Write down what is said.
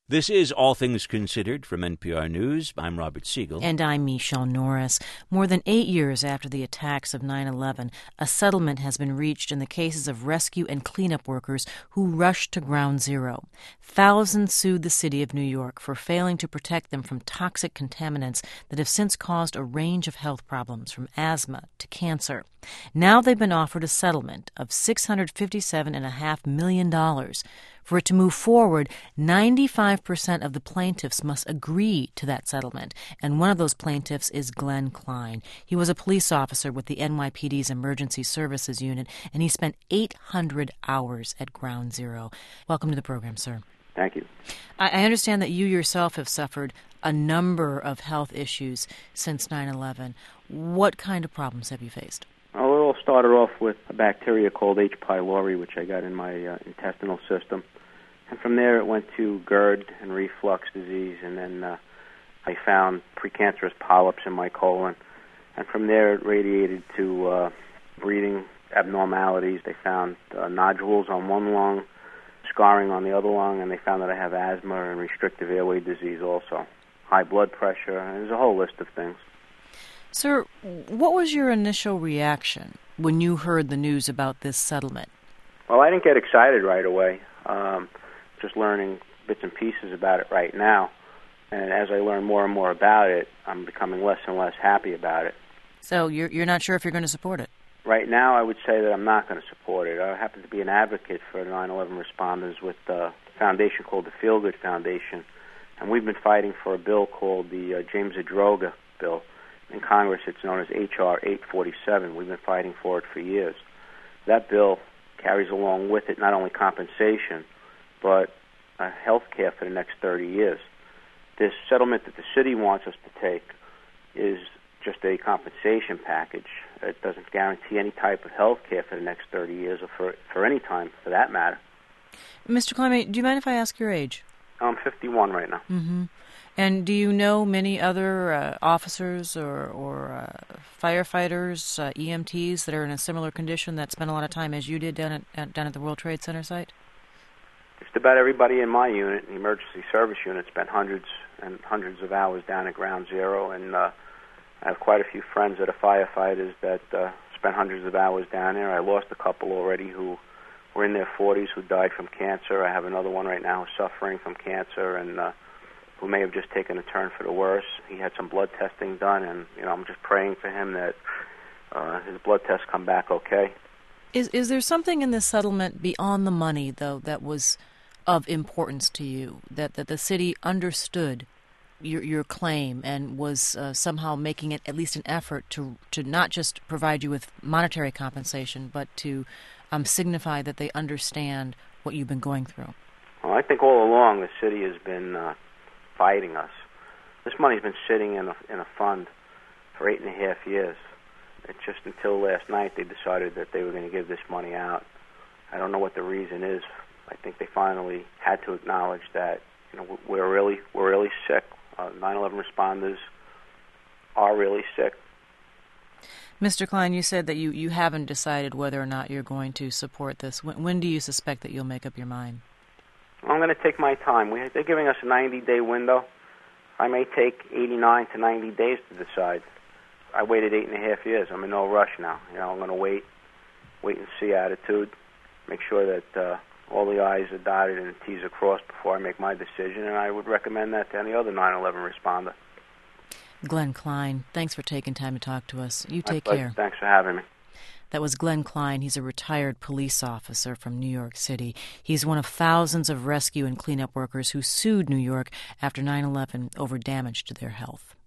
This is All Things Considered from NPR News. I'm Robert Siegel. And I'm Michelle Norris. More than 8 years after the attacks of 9/11, a settlement has been reached in the cases of rescue and cleanup workers who rushed to Ground Zero. Thousands sued the city of New York for failing to protect them from toxic contaminants that have since caused a range of health problems, from asthma to cancer. Now they've been offered a settlement of $657.5 million. For it to move forward, 95% of the plaintiffs must agree to that settlement, and one of those plaintiffs is Glenn Klein. He was a police officer with the NYPD's Emergency Services Unit, and he spent 800 hours at Ground Zero. Welcome to the program, sir. Thank you. I understand that you yourself have suffered a number of health issues since 9/11. What kind of problems have you faced? Well, it all started off with a bacteria called H. pylori, which I got in my intestinal system. And from there it went to GERD and reflux disease, and then I found precancerous polyps in my colon. And from there it radiated to breathing abnormalities. They found nodules on one lung, scarring on the other lung, and they found that I have asthma and restrictive airway disease also, high blood pressure, and there's a whole list of things. Sir, what was your initial reaction when you heard the news about this settlement? Well, I didn't get excited right away. Just learning bits and pieces about it right now. And as I learn more and more about it, I'm becoming less and less happy about it. So you're not sure if you're going to support it? Right now, I would say that I'm not going to support it. I happen to be an advocate for 9/11 responders with a foundation called the Feel Good Foundation. And we've been fighting for a bill called the James Zadroga bill. In Congress, it's known as H.R. 847. We've been fighting for it for years. That bill carries along with it not only compensation, but health care for the next 30 years. This settlement that the city wants us to take is just a compensation package. It doesn't guarantee any type of health care for the next 30 years or for any time, for that matter. Mr. Clement, do you mind if I ask your age? I'm 51 right now. Mm-hmm. And do you know many other officers or firefighters, EMTs that are in a similar condition that spent a lot of time as you did down at the World Trade Center site? Just about everybody in my unit, the emergency service unit, spent hundreds and hundreds of hours down at Ground Zero, and I have quite a few friends that are firefighters that spent hundreds of hours down there. I lost a couple already who were in their 40s who died from cancer. I have another one right now who's suffering from cancer and who may have just taken a turn for the worse. He had some blood testing done, and I'm just praying for him that his blood tests come back okay. Is there something in this settlement beyond the money, though, that was of importance to you, that the city understood your claim and was somehow making it at least an effort to not just provide you with monetary compensation, but to signify that they understand what you've been going through? Well, I think all along the city has been fighting us. This money's been sitting in a fund for 8.5 years. It's just until last night they decided that they were going to give this money out. I don't know what the reason is. I think they finally had to acknowledge that we're really sick. 9/11 responders are really sick. Mr. Klein, you said that you haven't decided whether or not you're going to support this. When do you suspect that you'll make up your mind? I'm going to take my time. They're giving us a 90-day window. I may take 89 to 90 days to decide. I waited 8.5 years. I'm in no rush now. I'm going to wait and see attitude, make sure that all the I's are dotted and the T's are crossed before I make my decision, and I would recommend that to any other 9/11 responder. Glenn Klein, thanks for taking time to talk to us. You take care. Thanks for having me. That was Glenn Klein. He's a retired police officer from New York City. He's one of thousands of rescue and cleanup workers who sued New York after 9/11 over damage to their health.